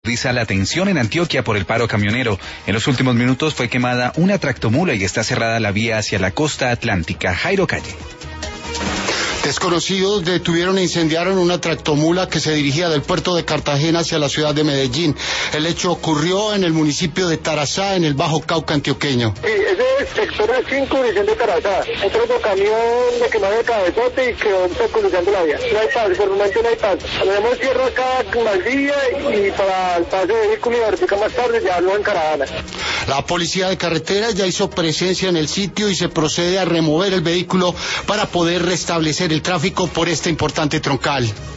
Dice la tensión en Antioquia por el paro camionero. En los últimos minutos fue quemada una tractomula y está cerrada la vía hacia la costa atlántica. Jairo Calle. Desconocidos detuvieron e incendiaron una tractomula que se dirigía del puerto de Cartagena hacia la ciudad de Medellín. El hecho ocurrió en el municipio de Tarazá, en el Bajo Cauca antioqueño. Sí, ese es sector 5, dirección de Tarazá. Entró otro camión de quemado de cabezote y quedó cruzando la vía. No hay paso, por el momento no hay paso. Tenemos cierre acá Maldilla y para el paso de vehículo y ahorita más tarde ya no en Caravana. La policía de carretera ya hizo presencia en el sitio y se procede a remover el vehículo para poder restablecer el tráfico por este importante troncal.